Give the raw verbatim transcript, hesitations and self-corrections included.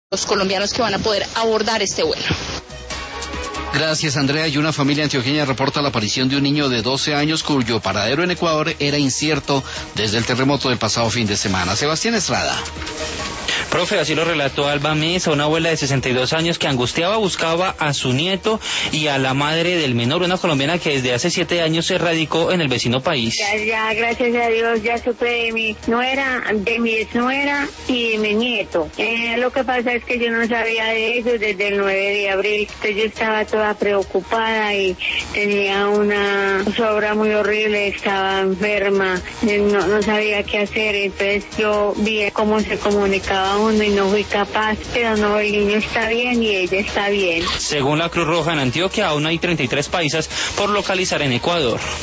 los colombianos que van a poder abordar este vuelo. Gracias, Andrea. Y una familia antioqueña reporta la aparición de un niño de doce años cuyo paradero en Ecuador era incierto desde el terremoto del pasado fin de semana. Sebastián Estrada. Profe, así lo relató Alba Mesa, una abuela de sesenta y dos años que angustiaba buscaba a su nieto y a la madre del menor, una colombiana que desde hace siete años se radicó en el vecino país. Ya, ya, gracias a Dios, ya supe de mi nuera, de mi exnuera y de mi nieto. Eh, lo que pasa es que yo no sabía de eso desde el nueve de abril, entonces yo estaba toda preocupada y tenía una sobra muy horrible, estaba enferma, no, no sabía qué hacer, entonces yo vi cómo se comunicaba uno y no fui capaz, pero no, el niño está bien y ella está bien. Según la Cruz Roja en Antioquia, aún hay treinta y tres paisas por localizar en Ecuador.